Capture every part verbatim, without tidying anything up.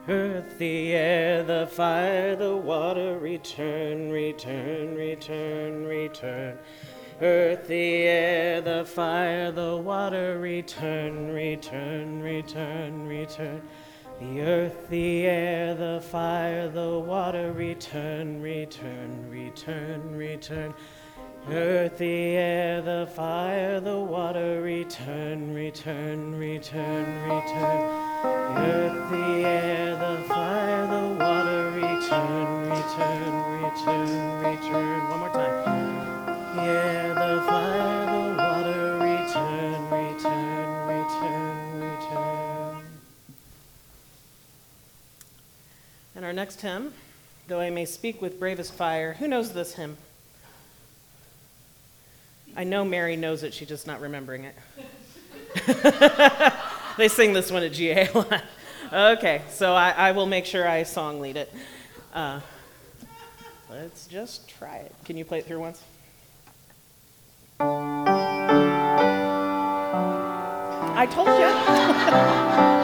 Earth, the air, the fire, the water, return, return, return, return. Earth, the air, the fire, the water, return, return, return, return. The earth, the air, the fire, the water, return, return, return, return. Earth, the air, the fire, the water, return, return, return, return. Earth, the air, the fire, the water, return, return, return, return. One more time. The air, the fire, the water, return, return, return, return. And our next hymn, Though I May Speak with Bravest Fire. Who knows this hymn? I know Mary knows it, she's just not remembering it. They sing this one at G A a lot. Okay, so I, I will make sure I song lead it. Uh, let's just try it. Can you play it through once? I told you.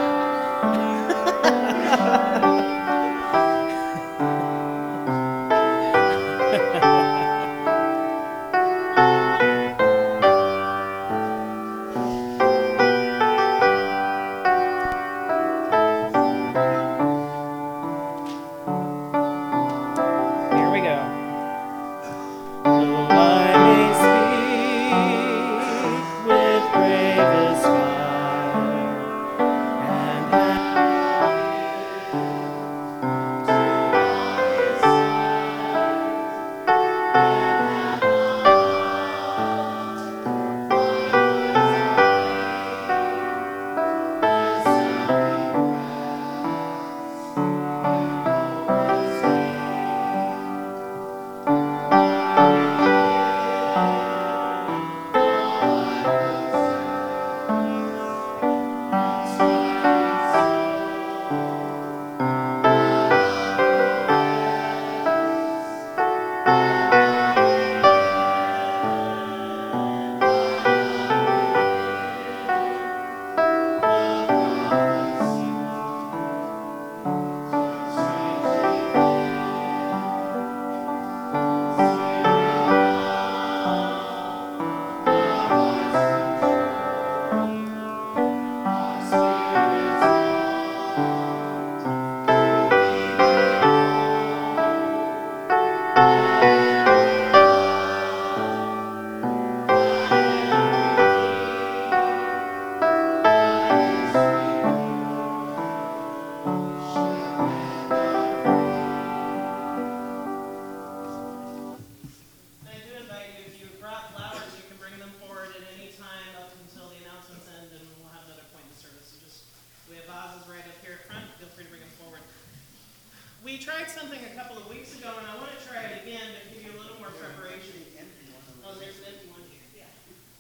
We tried something a couple of weeks ago, and I want to try it again to give you a little more preparation. Oh, there's an empty one here. Yeah.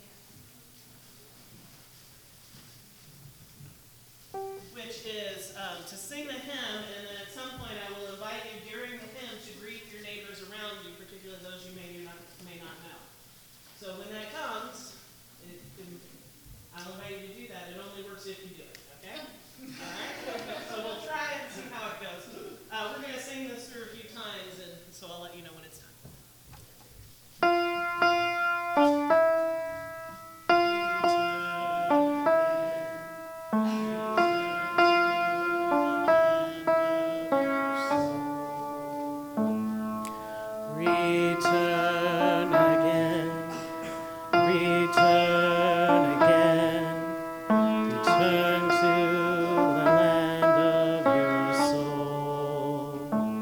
Which is um, to sing the hymn, and then at some point I will invite you during the hymn to greet your neighbors around you, particularly those you may not, may not know. So when that comes, it, it, I'll invite you to do that. It only works if you do it, okay? All right? So we'll try it and see how it goes. Uh, we're going to sing this through a few times, and so I'll let you know when it's time. Return again, return again, return to the land of your soul.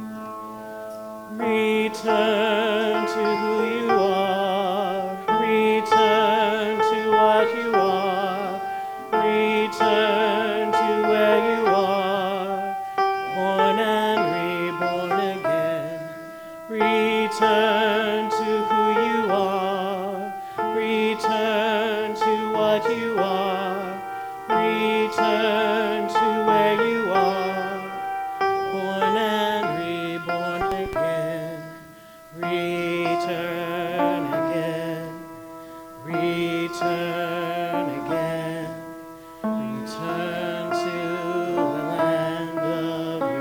Return to who you are, return to what you are, return to where you are, born and reborn again. Return to who you are, return to what you are, return to where you are, born and reborn again. Return again, return again, return to the land of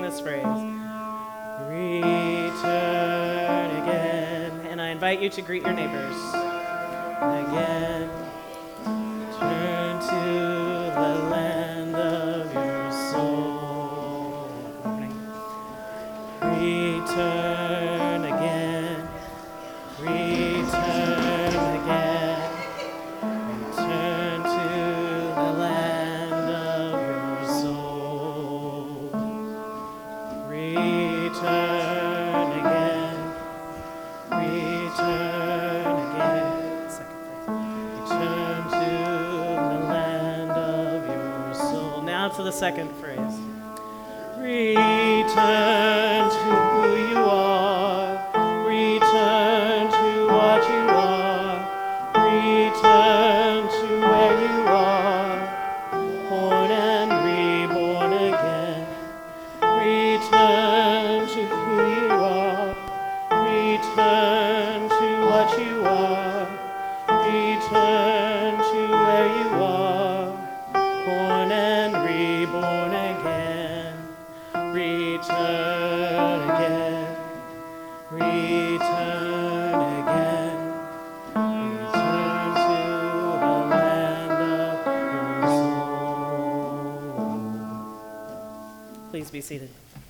this phrase. Return again. And I invite you to greet your neighbors. Again. Turn to the land of your soul. Return again. Return again. Return to the land of your soul. Return again. Return again. Second phrase. Return to the land of your soul. Now to the second phrase. Return to who you are. Return to what you are. Return to where you are. Born and reborn again. Return to who you are. Return to what you are. Return to where you are. Born and reborn again. Return again. Return again. Return to the land of your soul. Please be seated.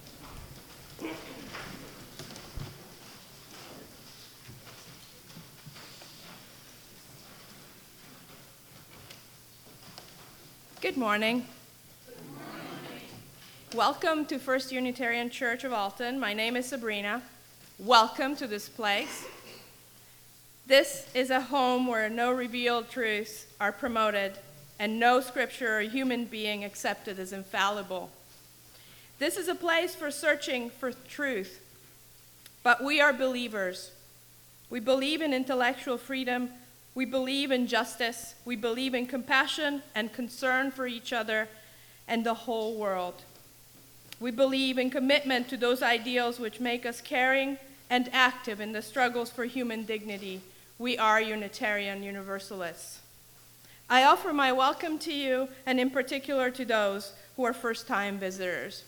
Good morning. Welcome to First Unitarian Church of Alton. My name is Sabrina. Welcome to this place. This is a home where no revealed truths are promoted and no scripture or human being accepted as infallible. This is a place for searching for truth. But we are believers. We believe in intellectual freedom. We believe in justice. We believe in compassion and concern for each other and the whole world. We believe in commitment to those ideals which make us caring and active in the struggles for human dignity. We are Unitarian Universalists. I offer my welcome to you, and in particular to those who are first-time visitors.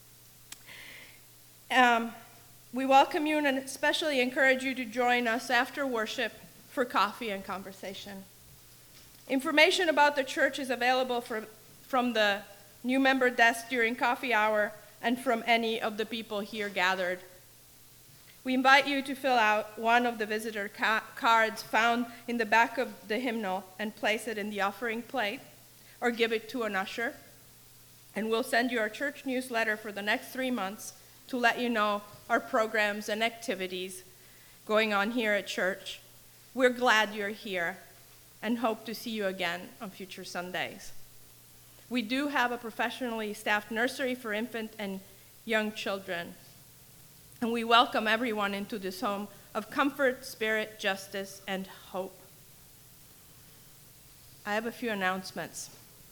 Um, we welcome you and especially encourage you to join us after worship for coffee and conversation. Information about the church is available for, from the new member desk during coffee hour and from any of the people here gathered. We invite you to fill out one of the visitor ca- cards found in the back of the hymnal and place it in the offering plate, or give it to an usher. And we'll send you our church newsletter for the next three months to let you know our programs and activities going on here at church. We're glad you're here and hope to see you again on future Sundays. We do have a professionally staffed nursery for infant and young children. And we welcome everyone into this home of comfort, spirit, justice, and hope. I have a few announcements.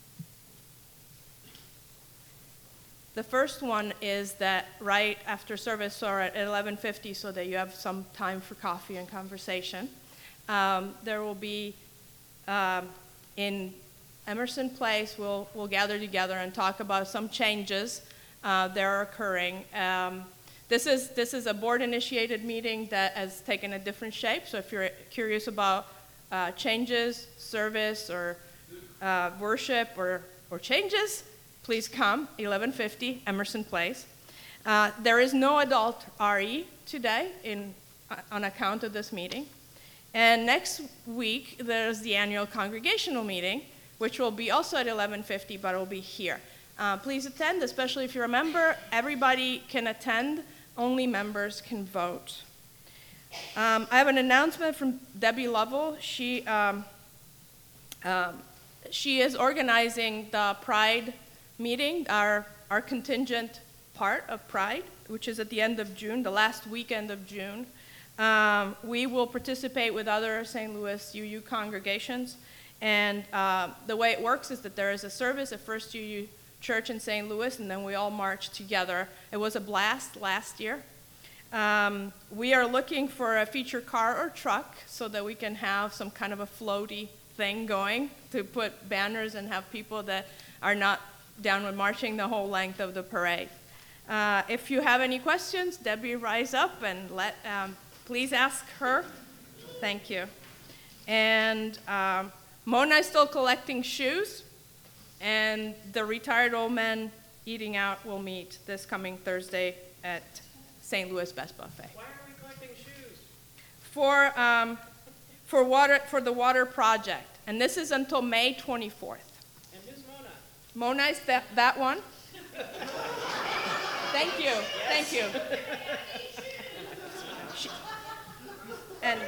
The first one is that right after service, or at eleven fifty, so that you have some time for coffee and conversation, um, there will be um, in Emerson Place, we'll, we'll gather together and talk about some changes uh, that are occurring. Um, this is this is a board-initiated meeting that has taken a different shape, so if you're curious about uh, changes, service, or uh, worship, or, or changes, please come, eleven fifty, Emerson Place. Uh, there is no adult R E today in, uh, on account of this meeting. And next week, there's the annual congregational meeting, which will be also at eleven fifty, but it will be here. Uh, please attend, especially if you're a member. Everybody can attend, only members can vote. Um, I have an announcement from Debbie Lovell. She, um, um, she is organizing the Pride meeting, our, our contingent part of Pride, which is at the end of June, the last weekend of June. Um, we will participate with other Saint Louis U U congregations. And uh, the way it works is that there is a service at First U U Church in Saint Louis, and then we all march together. It was a blast last year. Um, we are looking for a feature car or truck so that we can have some kind of a floaty thing going to put banners and have people that are not down with marching the whole length of the parade. Uh, if you have any questions, Debbie, rise up and let, um, please ask her. Thank you. And um, Mona is still collecting shoes, and the retired old men eating out will meet this coming Thursday at Saint Louis Best Buffet. Why are we collecting shoes? For, um, for, water, for the water project, and this is until May twenty-fourth. And who's Mona? Mona is that, that one. Thank you, yes. Thank you. She, and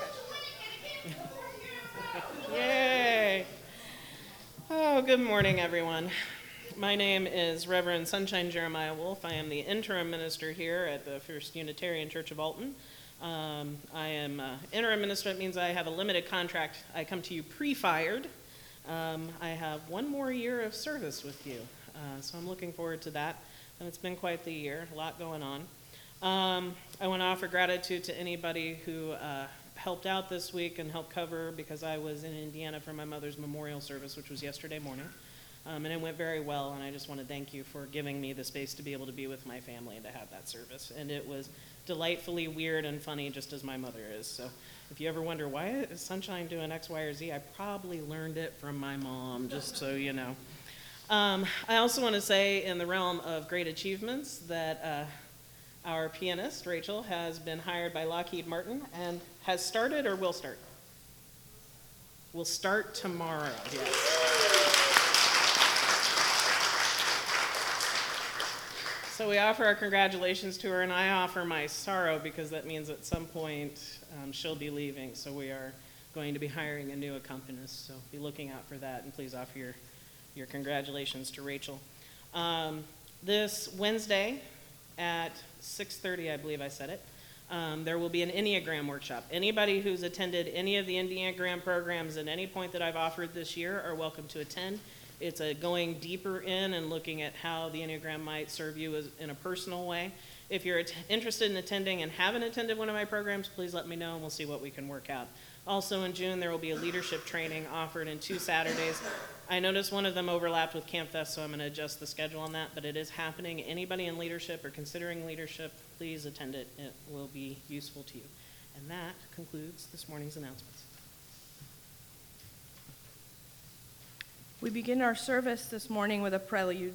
Yay! Oh, good morning, everyone. My name is Reverend Sunshine Jeremiah Wolf. I am the interim minister here at the First Unitarian Church of Alton. Um, I am uh, interim minister. It means I have a limited contract. I come to you pre-fired. Um, I have one more year of service with you, uh, so I'm looking forward to that. And it's been quite the year, a lot going on. Um, I want to offer gratitude to anybody who uh, helped out this week and helped cover, because I was in Indiana for my mother's memorial service, which was yesterday morning. Um, and it went very well, and I just want to thank you for giving me the space to be able to be with my family and to have that service. And it was delightfully weird and funny, just as my mother is. So if you ever wonder, why is Sunshine doing X, Y, or Z, I probably learned it from my mom, just so you know. Um, I also want to say, in the realm of great achievements, that uh, our pianist, Rachel, has been hired by Lockheed Martin and has started or will start? Will start tomorrow, yes. So we offer our congratulations to her, and I offer my sorrow, because that means at some point um, she'll be leaving. So we are going to be hiring a new accompanist, so be looking out for that, and please offer your, your congratulations to Rachel. Um, this Wednesday at six thirty, I believe I said it, um, there will be an Enneagram workshop. Anybody who's attended any of the Enneagram programs at any point that I've offered this year are welcome to attend. It's a going deeper in and looking at how the Enneagram might serve you as, in a personal way. If you're at- interested in attending and haven't attended one of my programs, please let me know and we'll see what we can work out. Also in June, there will be a leadership training offered in two Saturdays. I noticed one of them overlapped with Camp Fest, so I'm going to adjust the schedule on that, but it is happening. Anybody in leadership or considering leadership, please attend it. It will be useful to you. And that concludes this morning's announcements. we begin our service this morning with a prelude.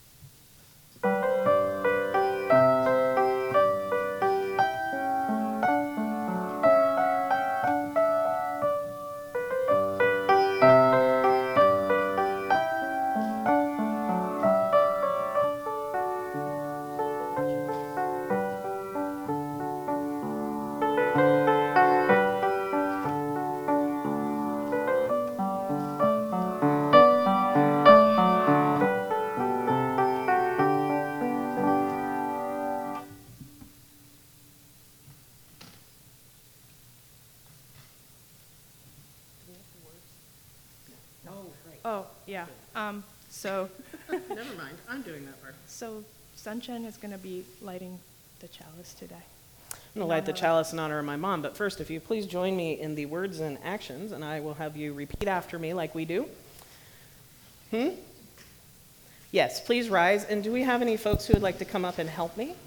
Oh, yeah. Um, so, Never mind, I'm doing that part. so Sunshine is going to be lighting the chalice today. I'm going to light the chalice in honor of my mom, but first, if you please join me in the words and actions, and I will have you repeat after me like we do. Hmm? Yes, please rise. And do we have any folks who would like to come up and help me?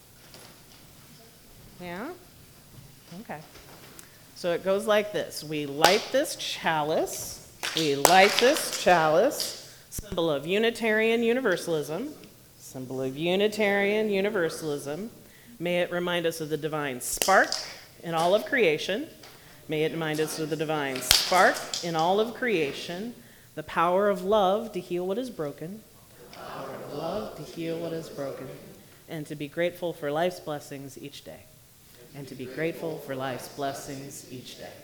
Yeah? Okay. So it goes like this. We light this chalice. We light this chalice, symbol of Unitarian Universalism, symbol of Unitarian Universalism. May it remind us of the divine spark in all of creation. May it remind us of the divine spark in all of creation, the power of love to heal what is broken, the power of love to heal what is broken, and to be grateful for life's blessings each day. And to be grateful for life's blessings each day.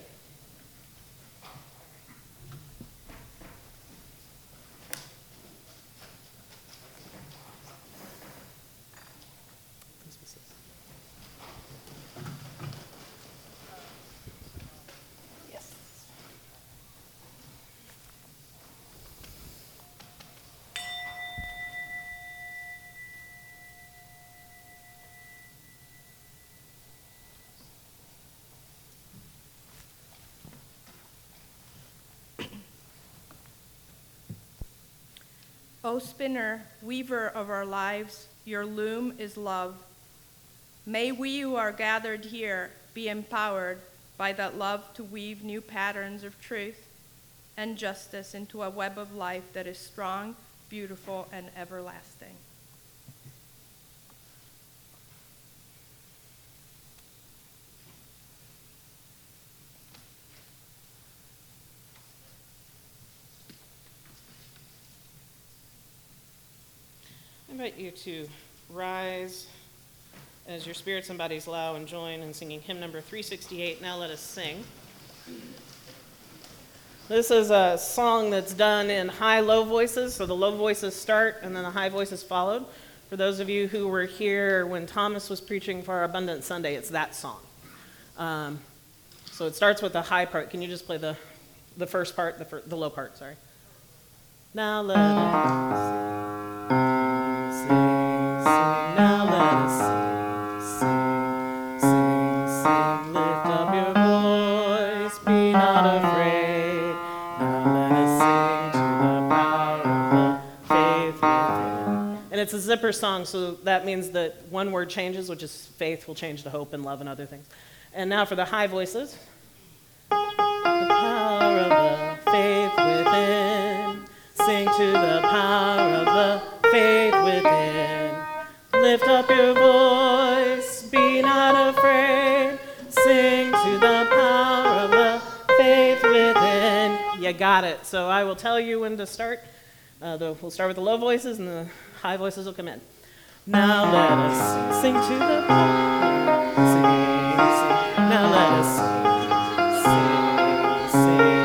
Yes. O spinner, weaver of our lives, Your loom is love. May we who are gathered here be empowered by that love to weave new patterns of truth and justice into a web of life that is strong, beautiful, and everlasting. I invite you to rise as your spirits and bodies allow and join in singing hymn number three sixty-eight, Now Let Us Sing. This is a song that's done in high-low voices, so the low voices start and then the high voices followed. For those of you who were here when Thomas was preaching for our Abundant Sunday, it's that song. Um, so it starts with the high part. Can you just play the, the first part, the, fir- the low part, sorry. Now let us sing, sing, now let us sing, sing, sing, sing, lift up your voice, be not afraid. Now let us sing to the power of the faith within. And it's a zipper song, so that means that one word changes, which is faith will change to hope and love and other things. And now for the high voices. The power of the faith within. Sing to the power of the faith within. Lift up your voice, be not afraid. Sing to the power of the faith within. You got it. So I will tell you when to start. Uh, the, we'll start with the low voices and the high voices will come in. Now let us sing to the power. Sing, sing. Now let us sing, sing, sing.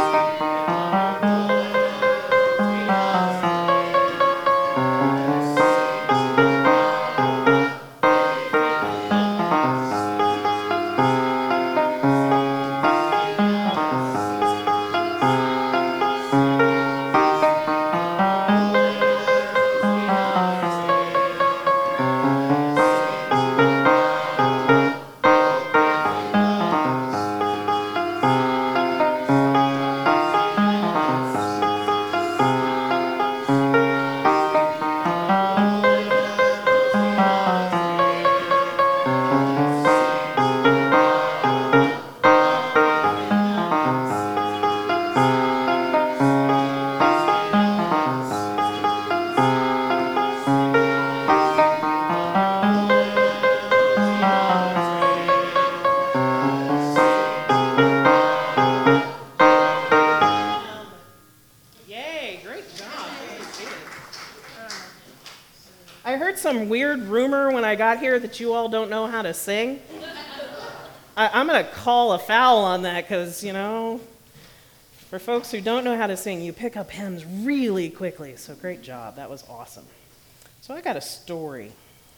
Some weird rumor when I got here that you all don't know how to sing. I, I'm going to call a foul on that because, you know, for folks who don't know how to sing, you pick up hymns really quickly. So great job. That was awesome. So I got a story.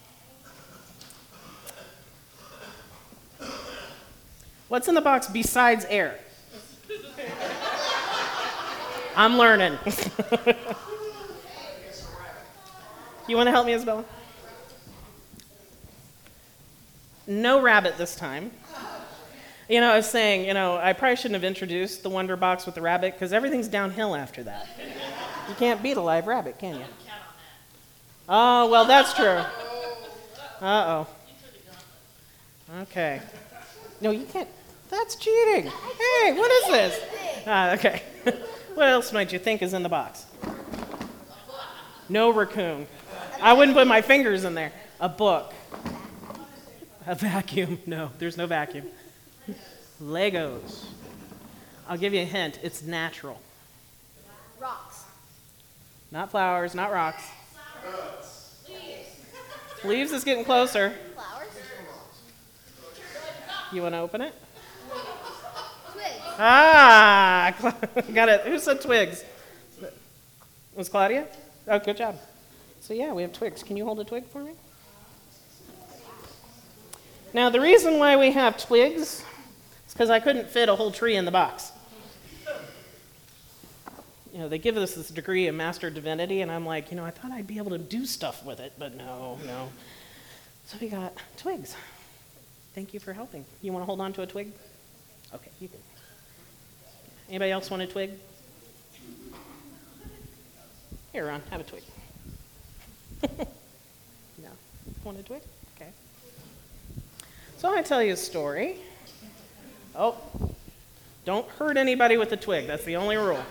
What's in the box besides air? I'm learning. You want to help me, Isabella? No rabbit this time. You know, I was saying, you know, I probably shouldn't have introduced the Wonder Box with the rabbit because everything's downhill after that. You can't beat a live rabbit, can you? Oh, well, that's true. Uh-oh. Okay. No, you can't. That's cheating. Hey, what is this? Ah, okay. What else might you think is in the box? No raccoon. I wouldn't put my fingers in there. A book. A vacuum. No, there's no vacuum. Legos. I'll give you a hint. It's natural. Rocks. Not flowers, not rocks. Leaves. Leaves is getting closer. Flowers. You want to open it? Twigs. Ah, got it. Who said twigs? Was Claudia? Oh, good job. So yeah, we have twigs. Can you hold a twig for me? Now, the reason why we have twigs is because I couldn't fit a whole tree in the box. You know, they give us this degree of Master of Divinity, and I'm like, you know, I thought I'd be able to do stuff with it, but no, no. So we got twigs. Thank you for helping. You want to hold on to a twig? Okay, you can. Anybody else want a twig? Here, Ron, have a twig. Want a twig? Okay. So I'm going to tell you a story. Oh, don't hurt anybody with the twig. That's the only rule.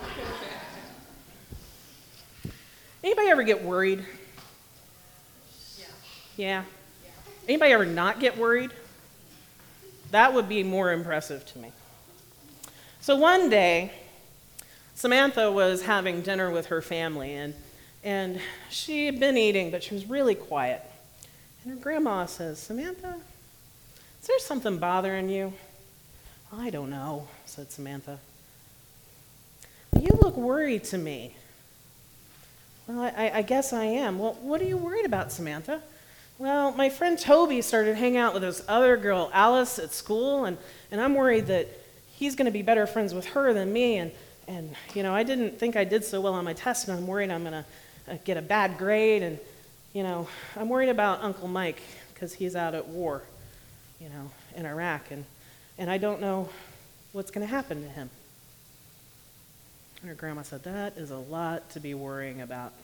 Anybody ever get worried? Yeah. Yeah? Anybody ever not get worried? That would be more impressive to me. So one day, Samantha was having dinner with her family, and, and she had been eating, but she was really quiet. And her grandma says, "Samantha, is there something bothering you?" "I don't know," said Samantha. "You look worried to me." "Well, I, I guess I am." "Well, what are you worried about, Samantha?" "Well, my friend Toby started hanging out with this other girl, Alice, at school, and, and I'm worried that he's going to be better friends with her than me, and, and, you know, I didn't think I did so well on my test, and I'm worried I'm going to uh, get a bad grade, and, you know, I'm worried about Uncle Mike because he's out at war, you know, in Iraq, and, and I don't know what's going to happen to him." And her grandma said, "That is a lot to be worrying about."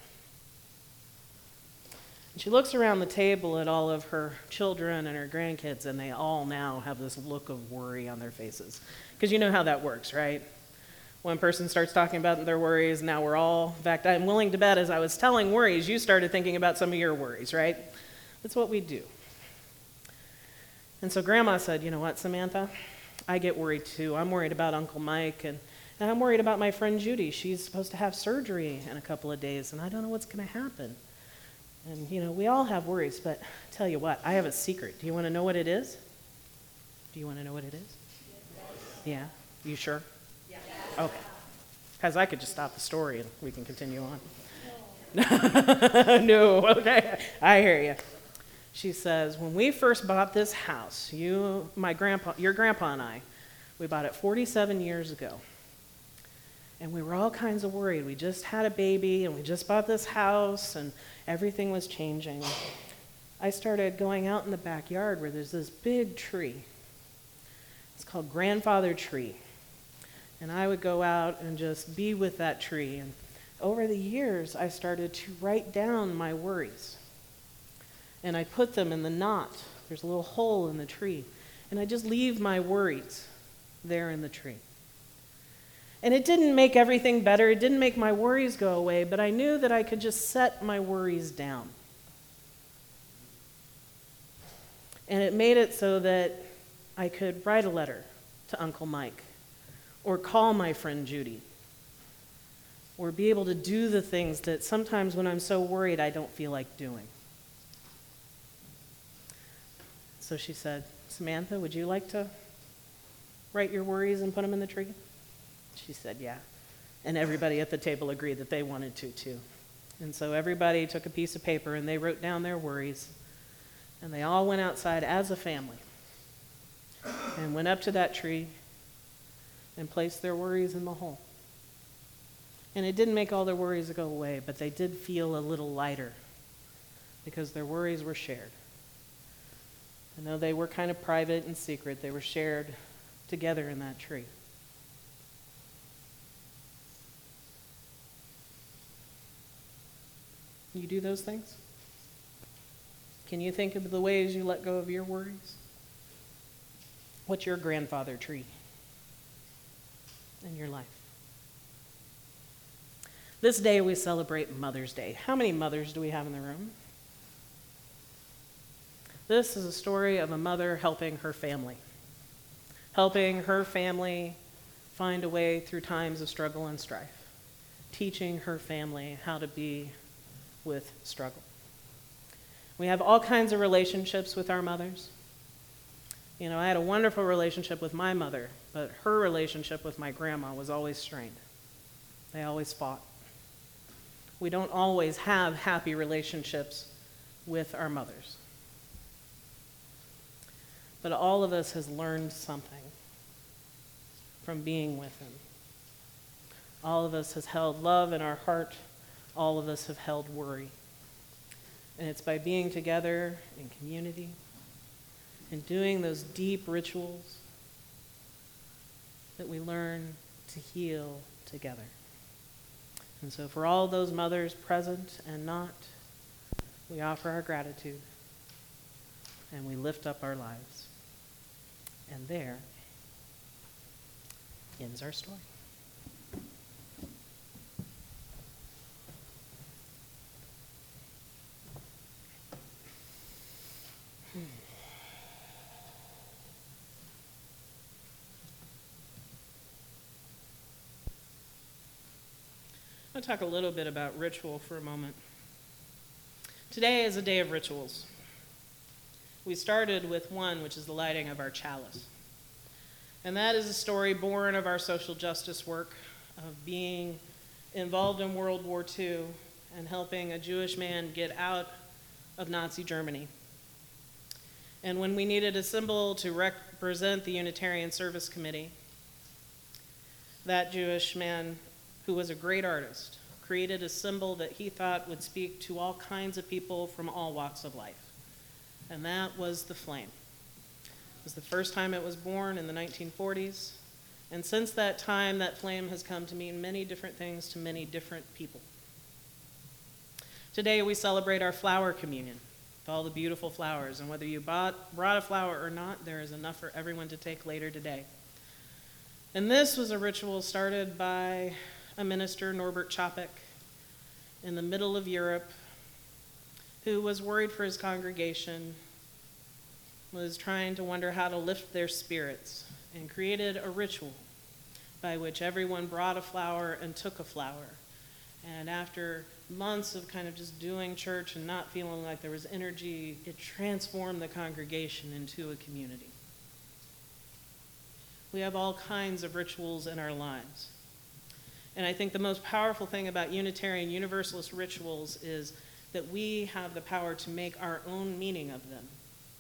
And she looks around the table at all of her children and her grandkids, and they all now have this look of worry on their faces. Because you know how that works, right? One person starts talking about their worries, now we're all, in fact, I'm willing to bet as I was telling worries, you started thinking about some of your worries, right? That's what we do. And so Grandma said, "You know what, Samantha? I get worried too. I'm worried about Uncle Mike, and, and I'm worried about my friend Judy. She's supposed to have surgery in a couple of days, and I don't know what's going to happen. And, you know, we all have worries, but tell you what, I have a secret. Do you want to know what it is? Do you want to know what it is?" Yes. Yeah? You sure? Yeah. Okay. Because I could just stop the story and we can continue on. No. No, okay. I hear you. She says, "When we first bought this house, you, my grandpa, your grandpa and I, we bought it forty-seven years ago. And we were all kinds of worried. We just had a baby, and we just bought this house, and everything was changing. I started going out in the backyard where there's this big tree. It's called Grandfather Tree. And I would go out and just be with that tree. And over the years, I started to write down my worries. And I put them in the knot. There's a little hole in the tree. And I just leave my worries there in the tree. And it didn't make everything better. It didn't make my worries go away, but I knew that I could just set my worries down. And it made it so that I could write a letter to Uncle Mike, or call my friend Judy, or be able to do the things that sometimes when I'm so worried I don't feel like doing. So she said, "Samantha, would you like to write your worries and put them in the tree?" She said, "Yeah." And everybody at the table agreed that they wanted to, too. And so everybody took a piece of paper and they wrote down their worries. And they all went outside as a family and went up to that tree and placed their worries in the hole. And it didn't make all their worries go away, but they did feel a little lighter because their worries were shared. And though they were kind of private and secret, they were shared together in that tree. You do those things? Can you think of the ways you let go of your worries? What's your grandfather tree in your life? This day we celebrate Mother's Day. How many mothers do we have in the room? This is a story of a mother helping her family, helping her family find a way through times of struggle and strife, teaching her family how to be with struggle. We have all kinds of relationships with our mothers. You know, I had a wonderful relationship with my mother, but her relationship with my grandma was always strained. They always fought. We don't always have happy relationships with our mothers. But all of us has learned something from being with them. All of us has held love in our heart. All of us have held worry. And it's by being together in community and doing those deep rituals that we learn to heal together. And so for all those mothers present and not, we offer our gratitude and we lift up our lives. And there ends our story. I'll talk a little bit about ritual for a moment. Today is a day of rituals. We started with one, which is the lighting of our chalice. And that is a story born of our social justice work, of being involved in World War Two and helping a Jewish man get out of Nazi Germany. And when we needed a symbol to represent the Unitarian Service Committee, that Jewish man, who was a great artist, created a symbol that he thought would speak to all kinds of people from all walks of life. And that was the flame. It was the first time it was born in the nineteen forties. And since that time, that flame has come to mean many different things to many different people. Today, we celebrate our flower communion with all the beautiful flowers. And whether you bought, brought a flower or not, there is enough for everyone to take later today. And this was a ritual started by a minister, Norbert Chapek, in the middle of Europe, who was worried for his congregation, was trying to wonder how to lift their spirits, and created a ritual by which everyone brought a flower and took a flower. And after months of kind of just doing church and not feeling like there was energy, it transformed the congregation into a community. We have all kinds of rituals in our lives. And I think the most powerful thing about Unitarian Universalist rituals is that we have the power to make our own meaning of them.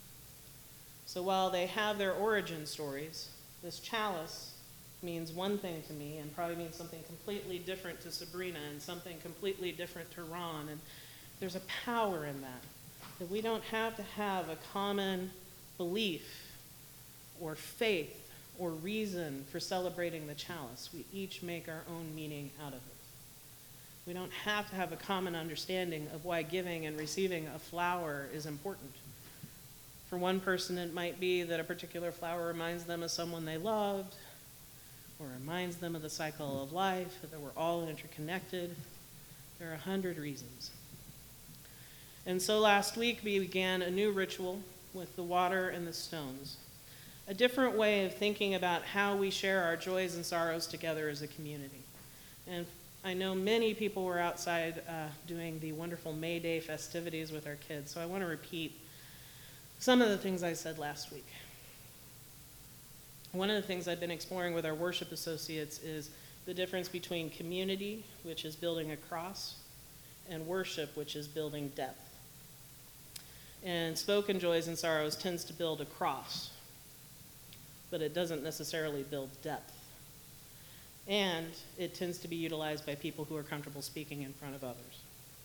So while they have their origin stories, this chalice means one thing to me and probably means something completely different to Sabrina and something completely different to Ron. And there's a power in that, that we don't have to have a common belief or faith or reason for celebrating the chalice. We each make our own meaning out of it. We don't have to have a common understanding of why giving and receiving a flower is important. For one person, it might be that a particular flower reminds them of someone they loved, or reminds them of the cycle of life, that we're all interconnected. There are a hundred reasons. And so last week we began a new ritual with the water and the stones, a different way of thinking about how we share our joys and sorrows together as a community. And I know many people were outside uh, doing the wonderful May Day festivities with our kids, so I want to repeat some of the things I said last week. One of the things I've been exploring with our worship associates is the difference between community, which is building a cross, and worship, which is building depth. And Spoken Joys and Sorrows tends to build a cross, but it doesn't necessarily build depth. And it tends to be utilized by people who are comfortable speaking in front of others.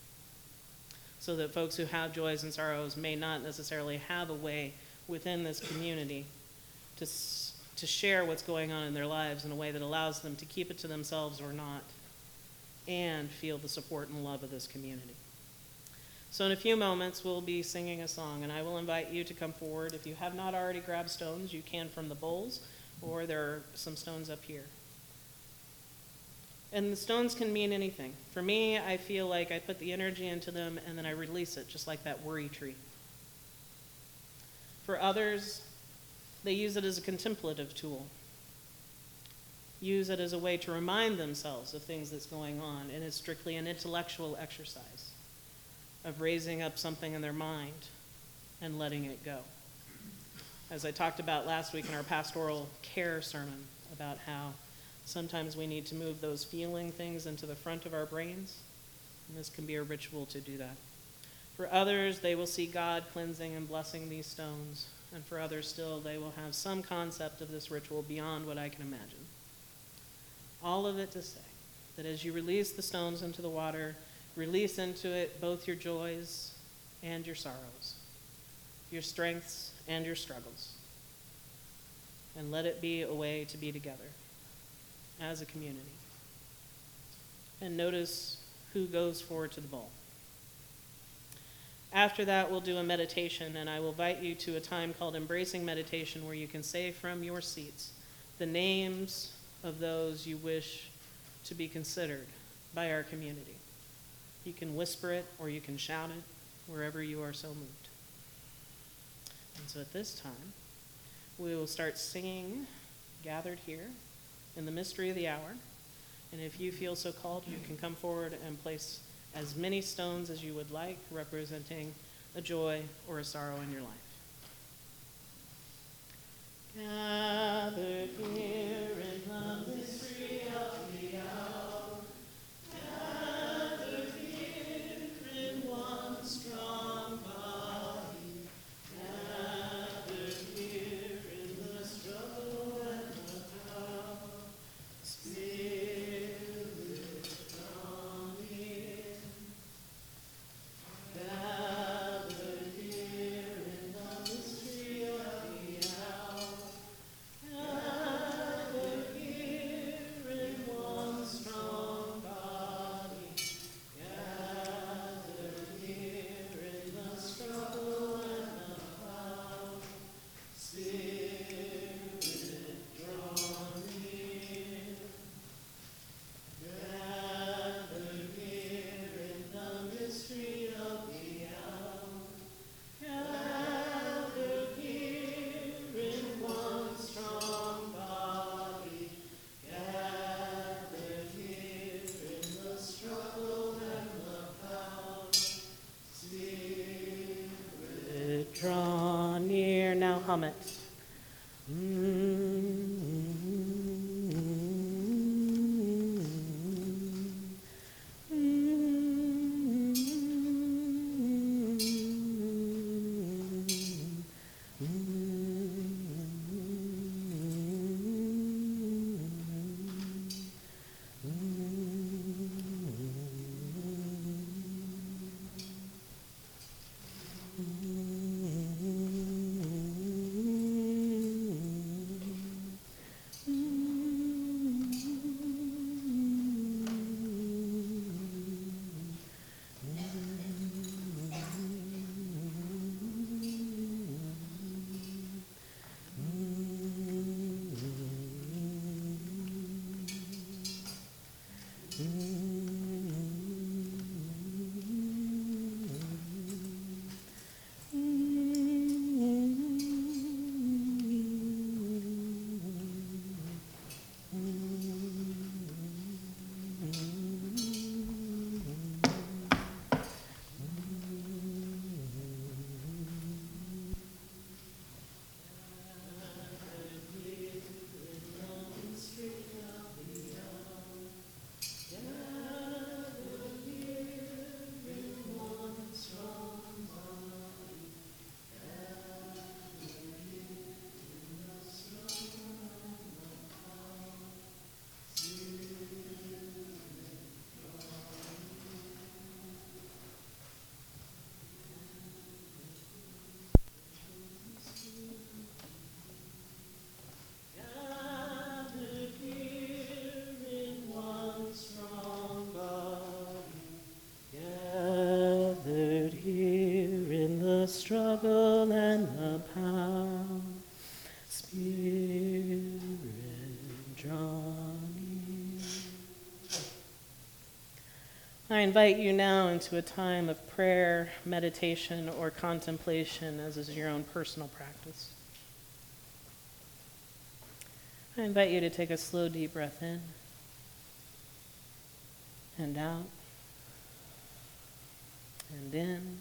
So that folks who have joys and sorrows may not necessarily have a way within this community to, to share what's going on in their lives in a way that allows them to keep it to themselves or not, and feel the support and love of this community. So in a few moments, we'll be singing a song, and I will invite you to come forward. If you have not already grabbed stones, you can from the bowls, or there are some stones up here. And the stones can mean anything. For me, I feel like I put the energy into them and then I release it, just like that worry tree. For others, they use it as a contemplative tool. Use it as a way to remind themselves of things that's going on, and it's strictly an intellectual exercise of raising up something in their mind and letting it go. As I talked about last week in our pastoral care sermon about how sometimes we need to move those feeling things into the front of our brains, and this can be a ritual to do that. For others, they will see God cleansing and blessing these stones, and for others still, they will have some concept of this ritual beyond what I can imagine. All of it to say that as you release the stones into the water, release into it both your joys and your sorrows, your strengths and your struggles, and let it be a way to be together as a community. And notice who goes forward to the bowl. After that, we'll do a meditation, and I will invite you to a time called Embracing Meditation, where you can say from your seats the names of those you wish to be considered by our community. You can whisper it or you can shout it, wherever you are so moved. And so at this time, we will start singing Gathered Here in the Mystery of the Hour. And if you feel so called, you can come forward and place as many stones as you would like, representing a joy or a sorrow in your life. Gathered here in the mystery of the hour, gathered here in one strong body, gathered here in the struggle and the power, Spirit come in. Gathered here in the mystery of the hour, gathered here in one strong body, gathered here in the struggle and the power, Spirit draw near. Gathered here in the mystery of the hour, gathered here in one strong body, gathered here in the struggle and the power, Spirit draw near. Now hum it. Gathered here in one strong body, gathered here in the struggle and the power, Spirit draw near. I invite you now into a time of prayer, meditation, or contemplation, as is your own personal practice. I invite you to take a slow, deep breath in and out and in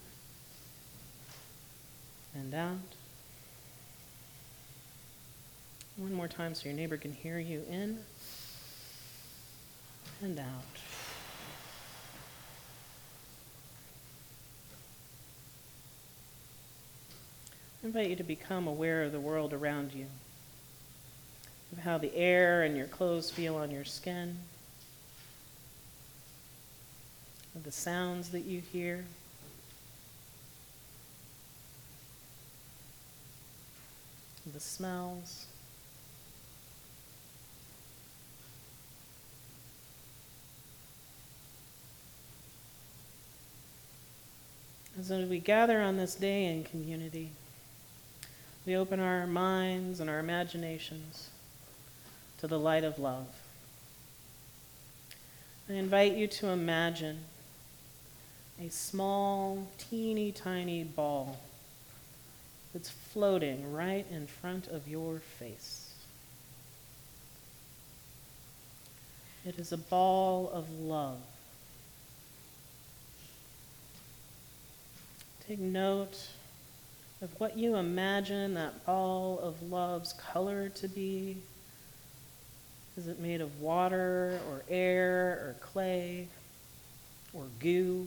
and out. One more time so your neighbor can hear you. In and out. I invite you to become aware of the world around you, of how the air and your clothes feel on your skin, of the sounds that you hear, of the smells. As we gather on this day in community, we open our minds and our imaginations to the light of love. I invite you to imagine a small, teeny tiny ball that's floating right in front of your face. It is a ball of love. Take note of what you imagine that ball of love's color to be. Is it made of water or air or clay or goo?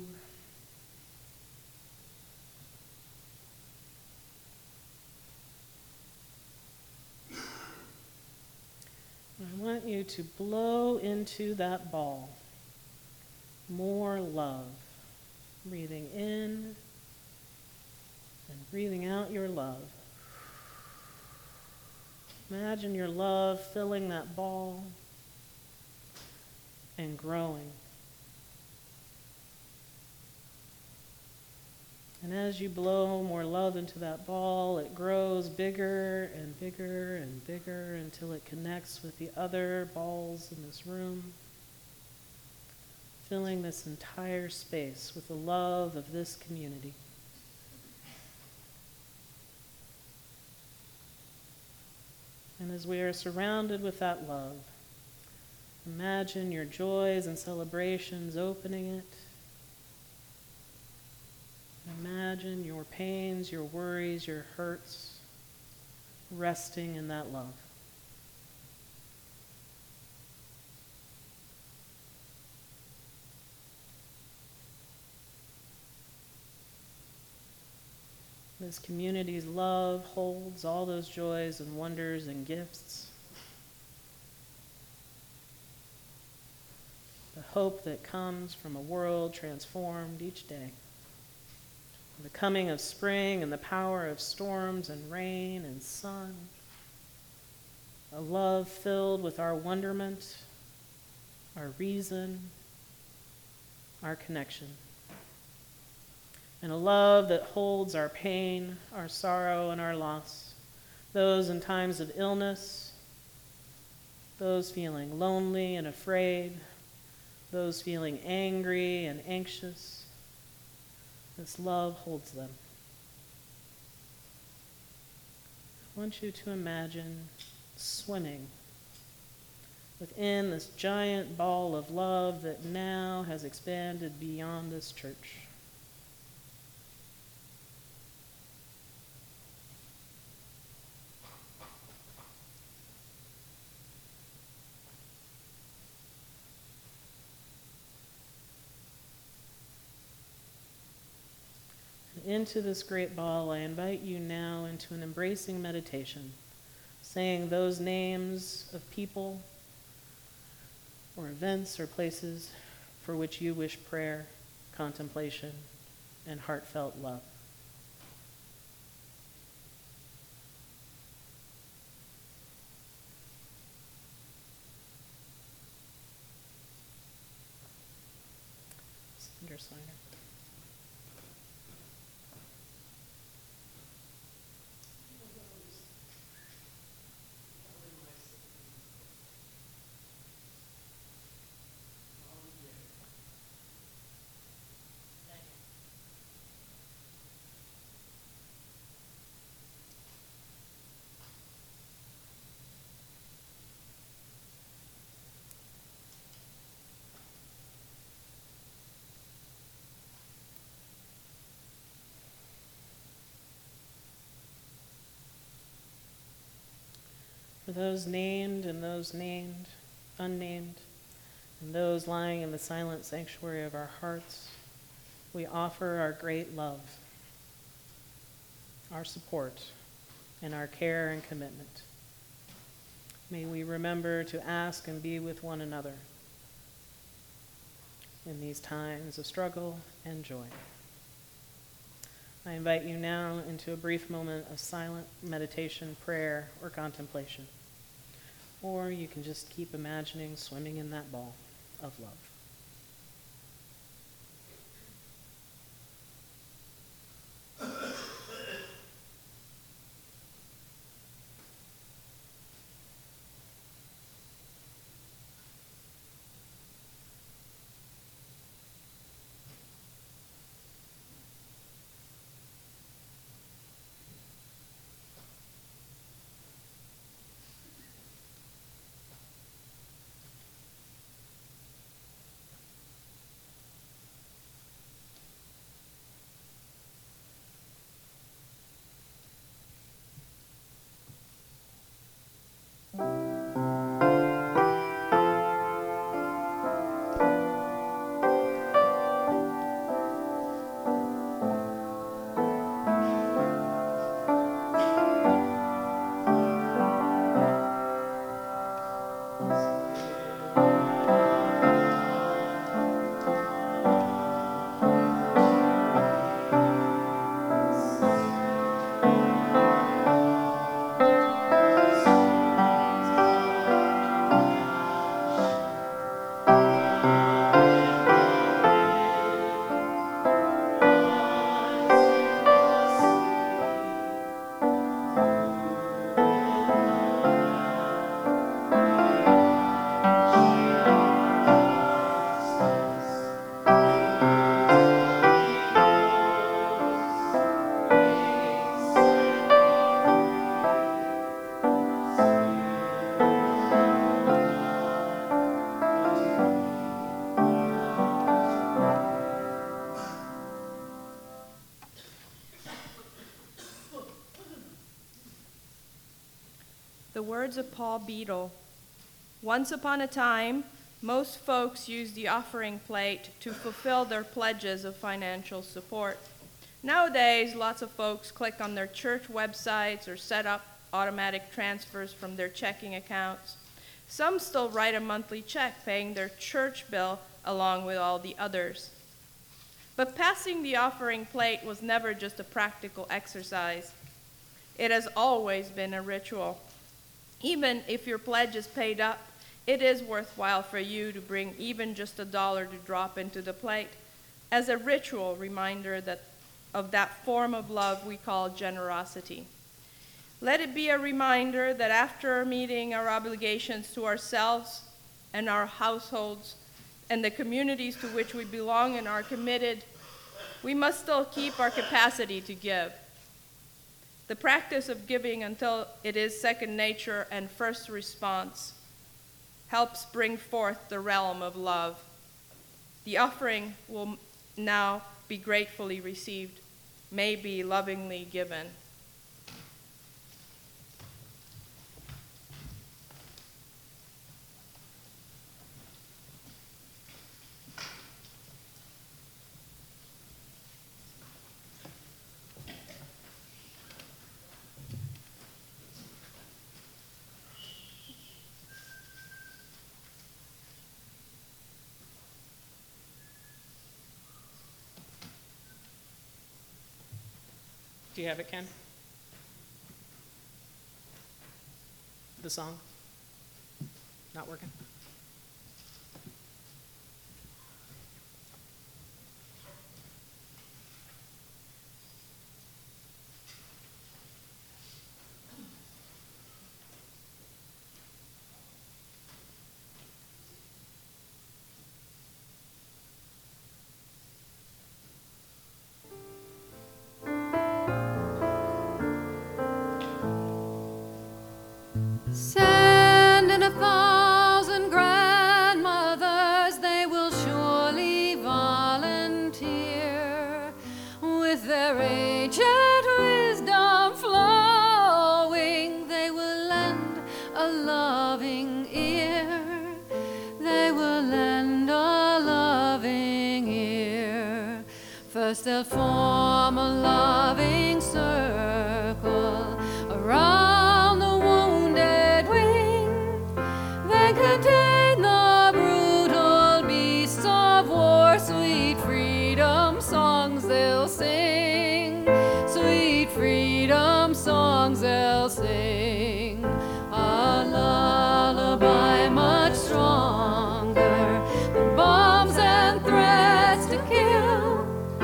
I want you to blow into that ball more love, breathing in and breathing out your love. Imagine your love filling that ball and growing. And as you blow more love into that ball, it grows bigger and bigger and bigger until it connects with the other balls in this room, filling this entire space with the love of this community. And as we are surrounded with that love, imagine your joys and celebrations opening it. Imagine your pains, your worries, your hurts resting in that love. This community's love holds all those joys and wonders and gifts. The hope that comes from a world transformed each day. The coming of spring and the power of storms and rain and sun. A love filled with our wonderment, our reason, our connection. And a love that holds our pain, our sorrow, and our loss. Those in times of illness, those feeling lonely and afraid, those feeling angry and anxious. This love holds them. I want you to imagine swimming within this giant ball of love that now has expanded beyond this church. Into this great ball, I invite you now into an embracing meditation, saying those names of people or events or places for which you wish prayer, contemplation, and heartfelt love. Cinder Signer. For those named and those named, unnamed, and those lying in the silent sanctuary of our hearts, we offer our great love, our support, and our care and commitment. May we remember to ask and be with one another in these times of struggle and joy. I invite you now into a brief moment of silent meditation, prayer, or contemplation. Or you can just keep imagining swimming in that ball of love. words of Paul Beadle. Once upon a time, most folks used the offering plate to fulfill their pledges of financial support. Nowadays, lots of folks click on their church websites or set up automatic transfers from their checking accounts. Some still write a monthly check paying their church bill along with all the others. But passing the offering plate was never just a practical exercise. It has always been a ritual. Even if your pledge is paid up, it is worthwhile for you to bring even just a dollar to drop into the plate as a ritual reminder that, of that form of love we call generosity. Let it be a reminder that after meeting our obligations to ourselves and our households and the communities to which we belong and are committed, we must still keep our capacity to give. The practice of giving until it is second nature and first response helps bring forth the realm of love. The offering will now be gratefully received, may be lovingly given. Do you have it, Ken? The song? Not working? Send in a thousand grandmothers, they will surely volunteer. With their ancient wisdom flowing, they will lend a loving ear. They will lend a loving ear. First they'll form a loving circle around the wounded wing, then contain the brutal beasts of war. Sweet freedom songs they'll sing, sweet freedom songs they'll sing. A lullaby much stronger than bombs and threats to kill,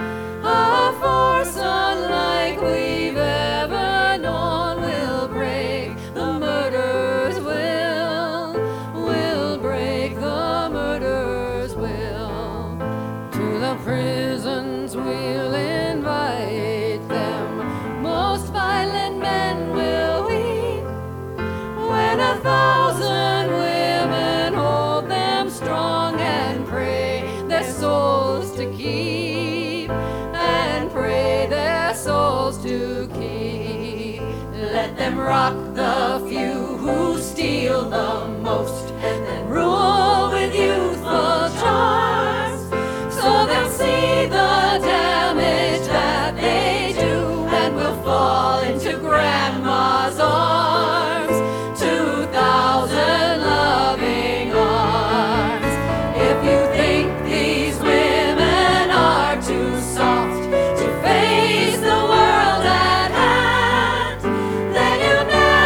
a force unlike we've ever known will break the murderer's will, will break the murderer's will. To the prisons we'll invite them, most violent men will weep, when a thousand women hold them strong and pray their souls to keep, and pray their souls to keep. Let them rock the few who steal the most, and then rule with youthful charms, so they'll see the damage that they do, and will fall into grandma's arms, two thousand loving arms. If you think these women are too soft to face the world at hand, then you never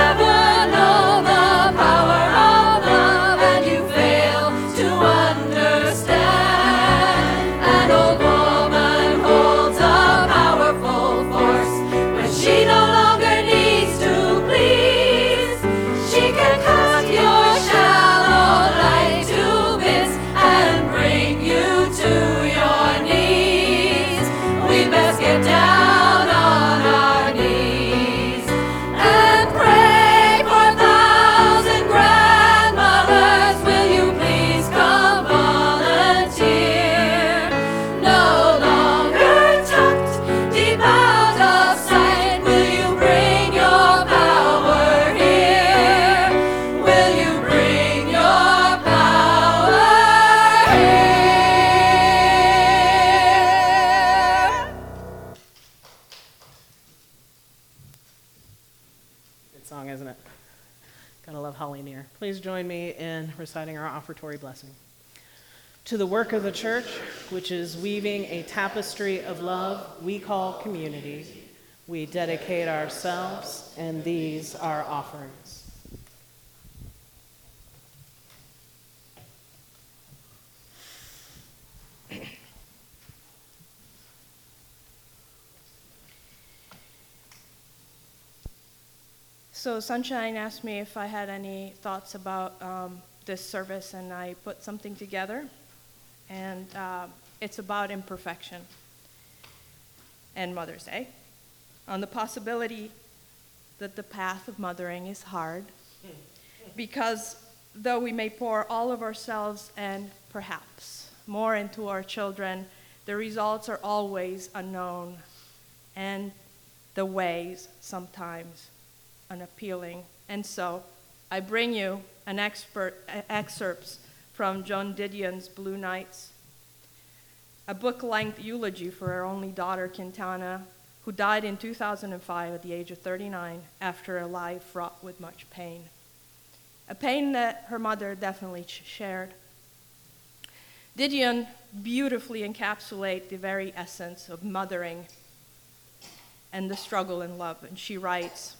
pioneer. Please join me in reciting our offertory blessing. To the work of the church, which is weaving a tapestry of love we call community, we dedicate ourselves, and these are offerings. So Sunshine asked me if I had any thoughts about um, this service, and I put something together, and uh, it's about imperfection and Mother's Day, on the possibility that the path of mothering is hard, because though we may pour all of ourselves and perhaps more into our children, the results are always unknown, and the ways sometimes unappealing. And so I bring you an expert, uh, excerpts from Joan Didion's Blue Nights, a book-length eulogy for her only daughter, Quintana, who died in two thousand five at the age of thirty-nine after a life fraught with much pain. A pain that her mother definitely ch- shared. Didion beautifully encapsulates the very essence of mothering and the struggle in love, and she writes,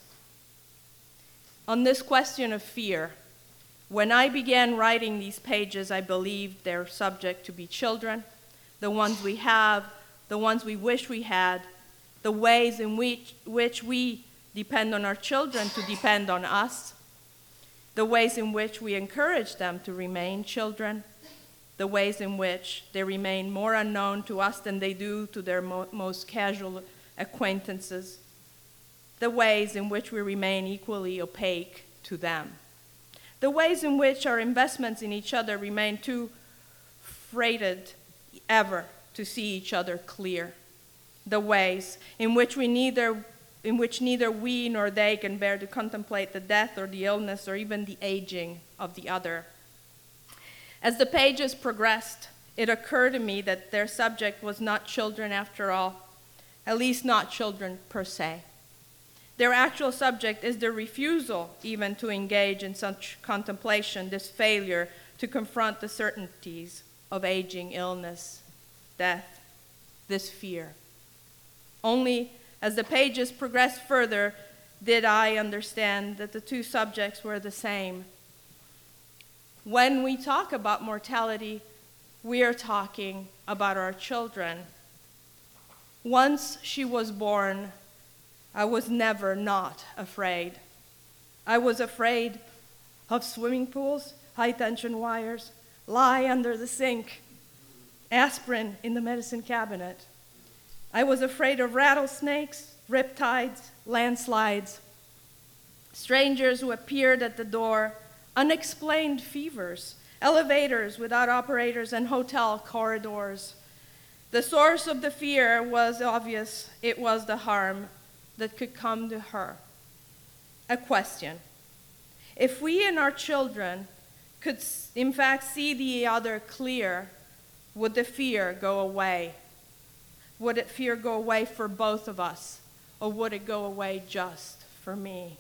"On this question of fear, when I began writing these pages, I believed their subject to be children, the ones we have, the ones we wish we had, the ways in which, which we depend on our children to depend on us, the ways in which we encourage them to remain children, the ways in which they remain more unknown to us than they do to their mo- most casual acquaintances, the ways in which we remain equally opaque to them, the ways in which our investments in each other remain too freighted ever to see each other clear, the ways in which we neither in which neither we nor they can bear to contemplate the death or the illness or even the aging of the other." As the pages progressed, it occurred to me that their subject was not children after all, at least not children per se. Their actual subject is the refusal even to engage in such contemplation, this failure to confront the certainties of aging, illness, death, this fear. Only as the pages progressed further did I understand that the two subjects were the same. When we talk about mortality, we are talking about our children. Once she was born, I was never not afraid. I was afraid of swimming pools, high-tension wires, lie under the sink, aspirin in the medicine cabinet. I was afraid of rattlesnakes, riptides, landslides, strangers who appeared at the door, unexplained fevers, elevators without operators, and hotel corridors. The source of the fear was obvious. It was the harm that could come to her. A question: if we and our children could in fact see the other clear, would the fear go away? Would it fear go away for both of us, or would it go away just for me?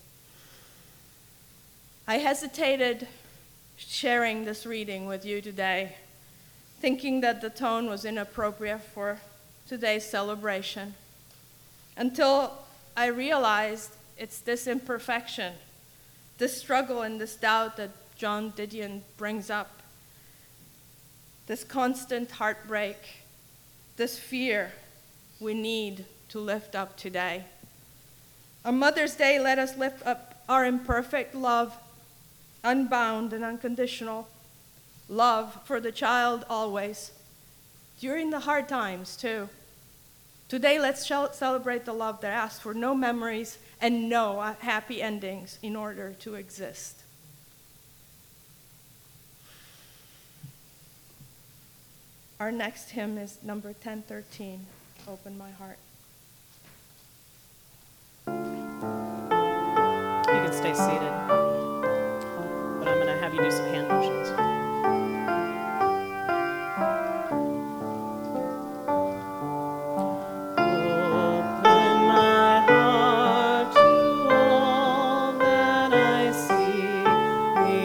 I hesitated sharing this reading with you today, thinking that the tone was inappropriate for today's celebration, until I realized it's this imperfection, this struggle and this doubt that Joan Didion brings up, this constant heartbreak, this fear we need to lift up today. On Mother's Day, let us lift up our imperfect love, unbound and unconditional love for the child always, during the hard times too. Today, let's celebrate the love that asks for no memories and no happy endings in order to exist. Our next hymn is number ten thirteen, Open My Heart. You can stay seated, but I'm going to have you do some hand motions. Open my heart to all that I see.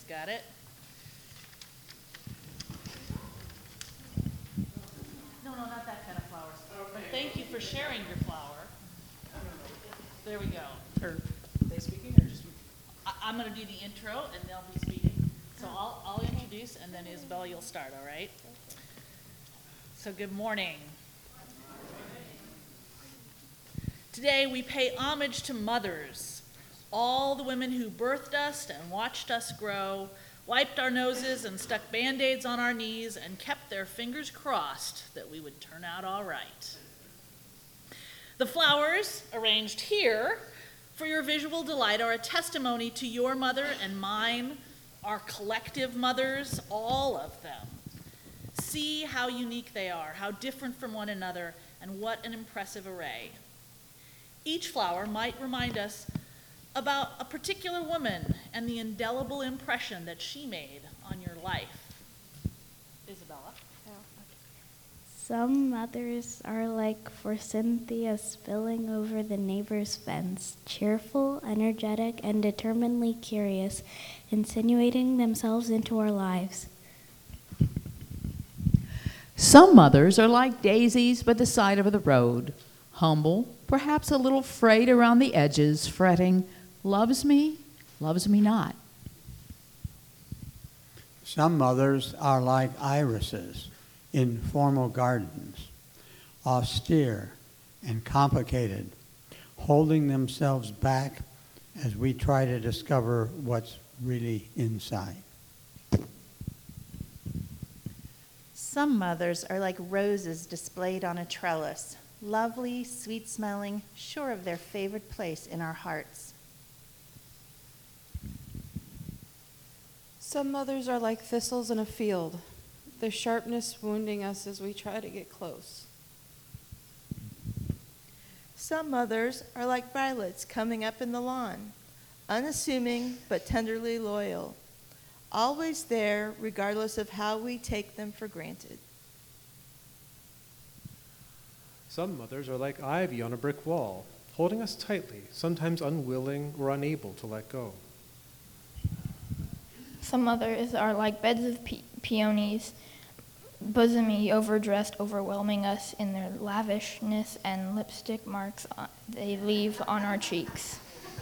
Everybody's got it? No, no, not that kind of flowers. But thank you for sharing your flower. There we go. Are they speaking or just? I, I'm going to do the intro, and they'll be speaking. So I'll, I'll introduce, and then Isabel, you'll start, all right? So good morning. Today we pay homage to mothers, all the women who birthed us and watched us grow, wiped our noses and stuck Band-Aids on our knees, and kept their fingers crossed that we would turn out all right. The flowers, arranged here for your visual delight, are a testimony to your mother and mine, our collective mothers, all of them. See how unique they are, how different from one another, and what an impressive array. Each flower might remind us about a particular woman and the indelible impression that she made on your life. Isabella? Some mothers are like for Cynthia spilling over the neighbor's fence, cheerful, energetic, and determinedly curious, insinuating themselves into our lives. Some mothers are like daisies by the side of the road, humble, perhaps a little frayed around the edges, fretting, loves me, loves me not. Some mothers are like irises in formal gardens, austere and complicated, holding themselves back as we try to discover what's really inside. Some mothers are like roses displayed on a trellis, lovely, sweet-smelling, sure of their favorite place in our hearts. Some mothers are like thistles in a field, their sharpness wounding us as we try to get close. Some mothers are like violets coming up in the lawn, unassuming but tenderly loyal, always there regardless of how we take them for granted. Some mothers are like ivy on a brick wall, holding us tightly, sometimes unwilling or unable to let go. Some mothers are like beds of pe- peonies, bosomy, overdressed, overwhelming us in their lavishness and lipstick marks on, they leave on our cheeks.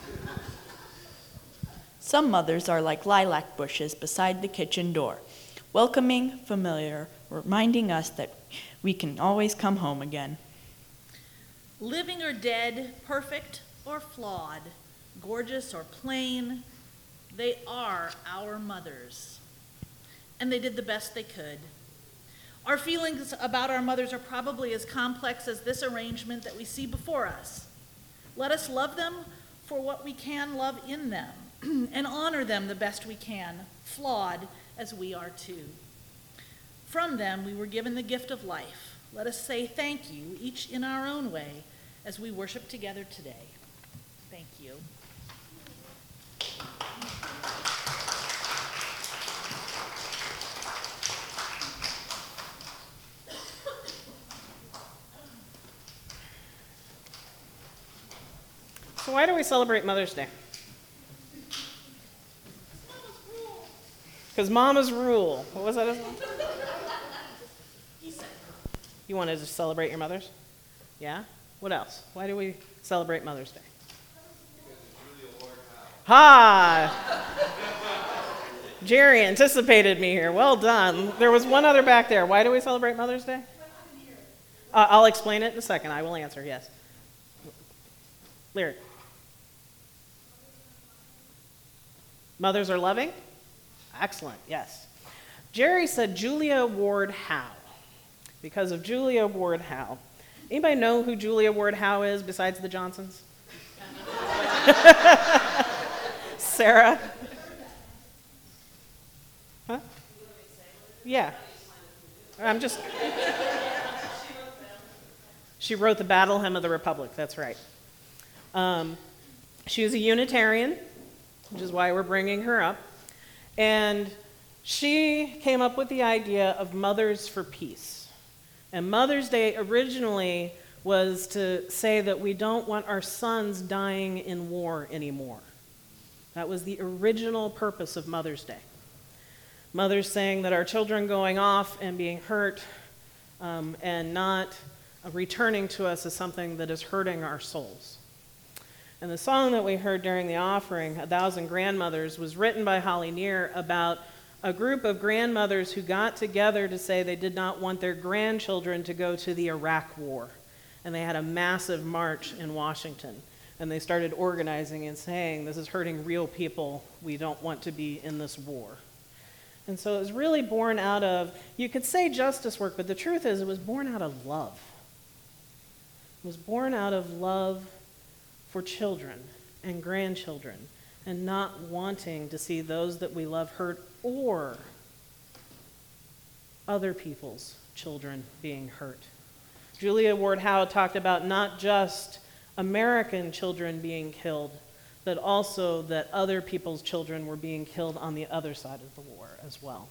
Some mothers are like lilac bushes beside the kitchen door, welcoming, familiar, reminding us that we can always come home again. Living or dead, perfect or flawed, gorgeous or plain, they are our mothers. And they did the best they could. Our feelings about our mothers are probably as complex as this arrangement that we see before us. Let us love them for what we can love in them, and honor them the best we can, flawed as we are too. From them, we were given the gift of life. Let us say thank you, each in our own way, as we worship together today. Thank you. So why do we celebrate Mother's Day? Because Mama's rule. What was that? You wanted to celebrate your mothers? Yeah? What else? Why do we celebrate Mother's Day? Ha! Jerry anticipated me here. Well done. There was one other back there. Why do we celebrate Mother's Day? Uh, I'll explain it in a second. I will answer, yes. Lyric. Mothers are loving? Excellent, yes. Jerry said Julia Ward Howe, because of Julia Ward Howe. Anybody know who Julia Ward Howe is besides the Johnsons? Sarah? Huh? Yeah. I'm just... She wrote the Battle Hymn of the Republic, that's right. Um, she was a Unitarian, which is why we're bringing her up. And she came up with the idea of Mothers for Peace. And Mother's Day originally was to say that we don't want our sons dying in war anymore. That was the original purpose of Mother's Day. Mothers saying that our children going off and being hurt um, and not uh, returning to us is something that is hurting our souls. And the song that we heard during the offering, A Thousand Grandmothers, was written by Holly Near about a group of grandmothers who got together to say they did not want their grandchildren to go to the Iraq War. And they had a massive march in Washington. And they started organizing and saying, this is hurting real people. We don't want to be in this war. And so it was really born out of, you could say justice work, but the truth is it was born out of love. It was born out of love for children and grandchildren and not wanting to see those that we love hurt or other people's children being hurt. Julia Ward Howe talked about not just American children being killed, but also that other people's children were being killed on the other side of the war as well.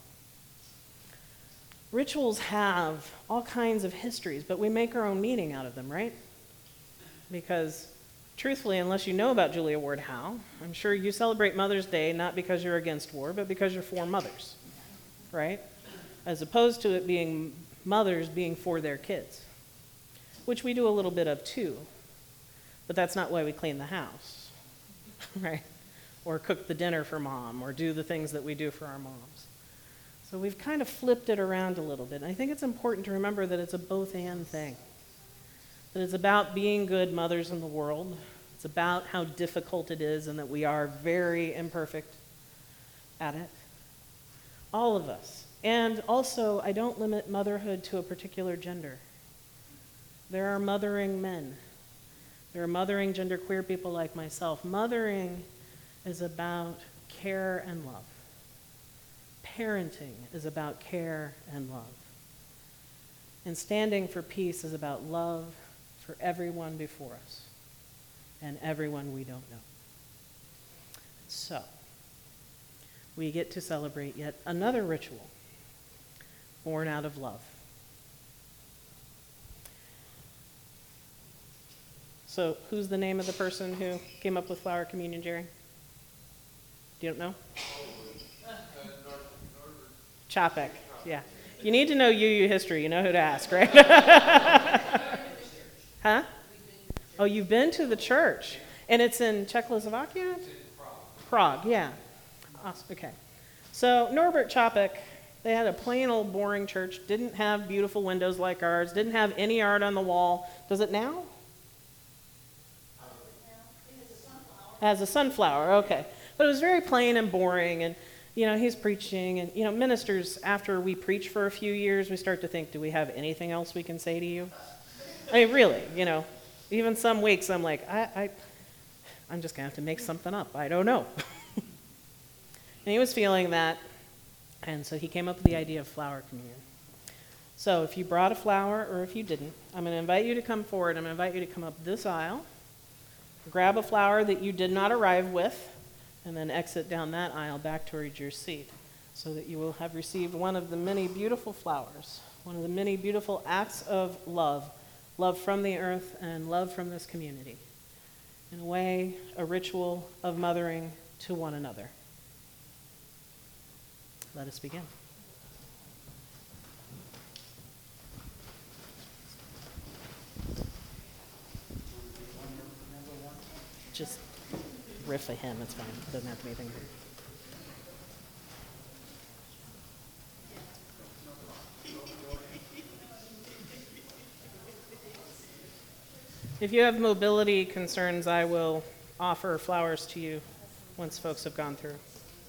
Rituals have all kinds of histories, but we make our own meaning out of them, right? Because truthfully, unless you know about Julia Ward Howe, I'm sure you celebrate Mother's Day not because you're against war, but because you're for mothers, right? As opposed to it being mothers being for their kids, which we do a little bit of too, but that's not why we clean the house, right? Or cook the dinner for mom, or do the things that we do for our moms. So we've kind of flipped it around a little bit. And I think it's important to remember that it's a both-and thing. That it's about being good mothers in the world. It's about how difficult it is and that we are very imperfect at it. All of us. And also, I don't limit motherhood to a particular gender. There are mothering men. There are mothering genderqueer people like myself. Mothering is about care and love. Parenting is about care and love. And standing for peace is about love for everyone before us and everyone we don't know. So, we get to celebrate yet another ritual born out of love. So, who's the name of the person who came up with flower communion, Jerry? Do you don't know? Chapek, yeah. You need to know U U history. You know who to ask, right? Huh? Oh, you've been to the church. And it's in Czechoslovakia? It's in Prague. Prague, yeah. Awesome. Okay. So Norbert Chapek, they had a plain old boring church, didn't have beautiful windows like ours, didn't have any art on the wall. Does it now? It has a sunflower, okay. But it was very plain and boring, and you know, he's preaching, and you know, ministers, after we preach for a few years, we start to think, do we have anything else we can say to you? I mean, really, you know, even some weeks I'm like, I, I, I'm just gonna have to make something up. I don't know. And he was feeling that, and so he came up with the idea of flower communion. So if you brought a flower or if you didn't, I'm gonna invite you to come forward. I'm gonna invite you to come up this aisle, grab a flower that you did not arrive with, and then exit down that aisle back towards your seat so that you will have received one of the many beautiful flowers, one of the many beautiful acts of love, love from the earth and love from this community. In a way, a ritual of mothering to one another. Let us begin. Just riff a hymn, it's fine. It doesn't have to be anything big. If you have mobility concerns, I will offer flowers to you once folks have gone through.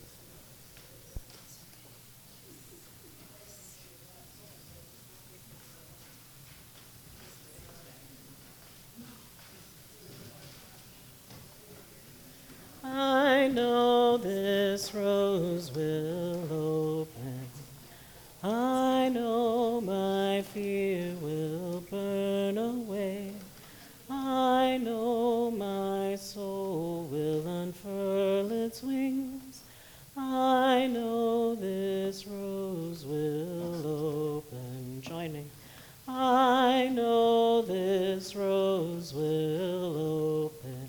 I know this rose will open. I know my fear will burn away. I know my soul will unfurl its wings. I know this rose will open. Join me. I know this rose will open.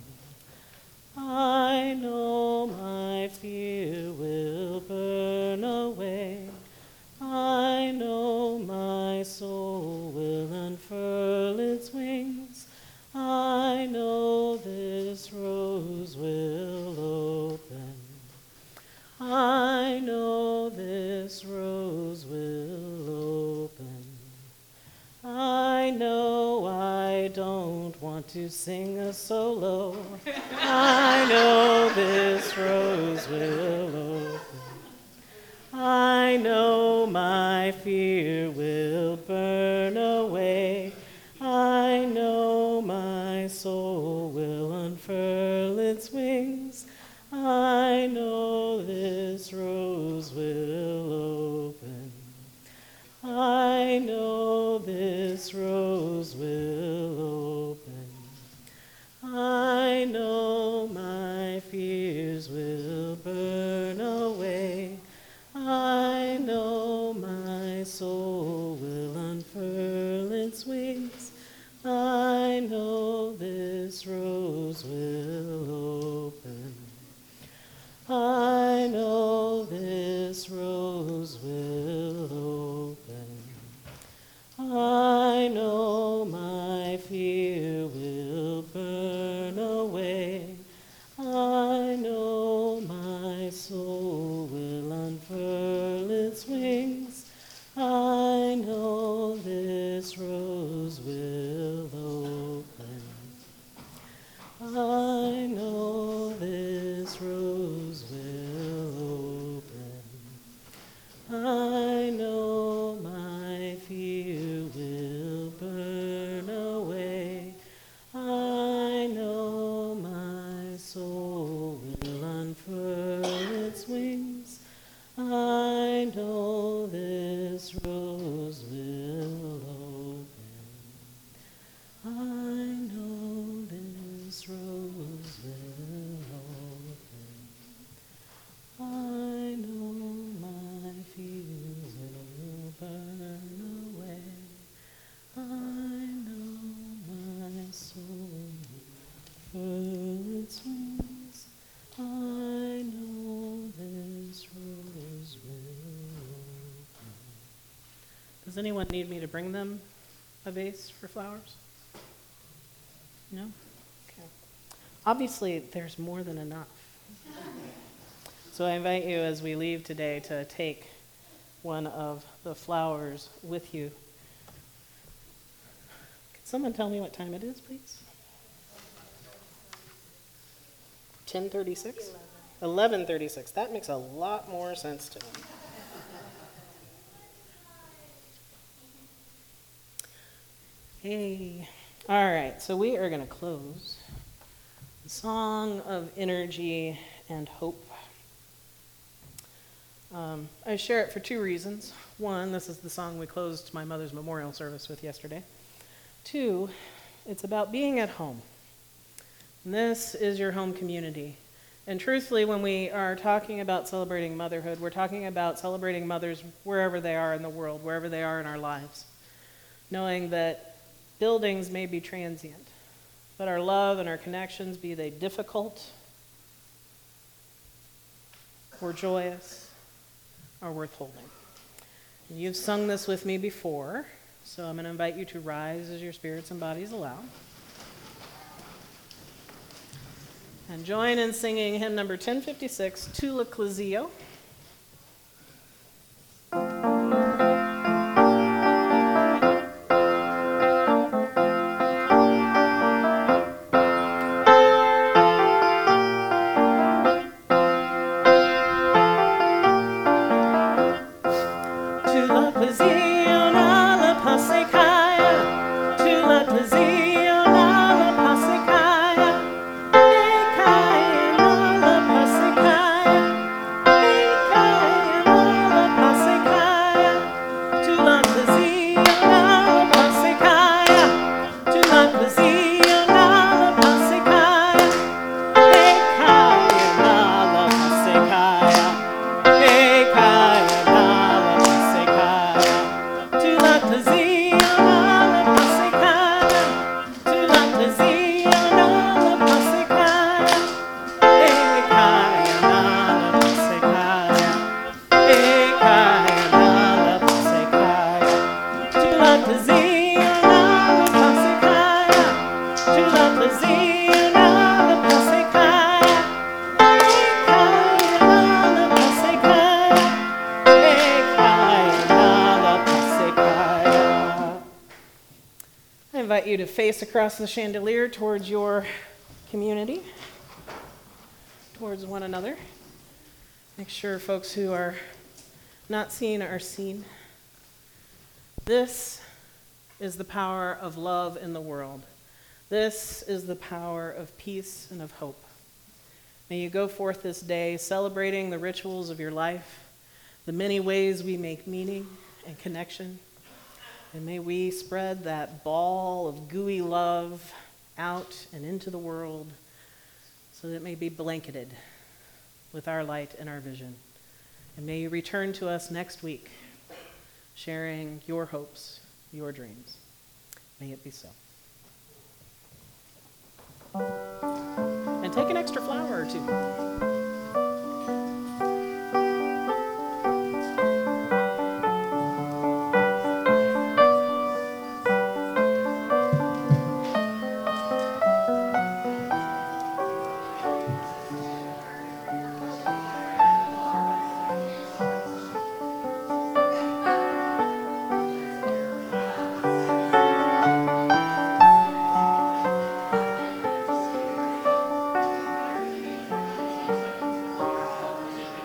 I know my fear will burn away. want to sing a solo. I know this rose will open. I know my fear will burn away. I know my soul will unfurl its wings. I know this rose will open. I know this rose will open. I know my fears will burn away. I know my soul will unfurl its wings. I know this rose will open. I know this rose will open. I know my fear will burn away. I know my soul will unfurl its wings. I know this rose will open. I know this rose will open. I know my fear will burn away. I know my soul will unfurl its wings. I know this rose will open. I know this rose will open. I know my fear will burn away. I know my soul will furl its wings. I know this rose will open. Does anyone need me to bring them a vase for flowers? No? Okay. Obviously, there's more than enough. So I invite you as we leave today to take one of the flowers with you. Can someone tell me what time it is, please? ten thirty-six? eleven thirty-six. That makes a lot more sense to me. Hey. All right, so we are going to close the song of energy and hope. Um, I share it for two reasons. One, this is the song we closed my mother's memorial service with yesterday. Two, it's about being at home. And this is your home community. And truthfully, when we are talking about celebrating motherhood, we're talking about celebrating mothers wherever they are in the world, wherever they are in our lives, knowing that buildings may be transient, but our love and our connections, be they difficult or joyous, are worth holding. And you've sung this with me before, so I'm going to invite you to rise as your spirits and bodies allow. And join in singing hymn number ten fifty-six, Tu l'Ecclesio. To invite you to face across the chandelier towards your community, towards one another. Make sure folks who are not seen are seen. This is the power of love in the world. This is the power of peace and of hope. May you go forth this day celebrating the rituals of your life, the many ways we make meaning and connection. And may we spread that ball of gooey love out and into the world so that it may be blanketed with our light and our vision. And may you return to us next week, sharing your hopes, your dreams. May it be so. And take an extra flower or two.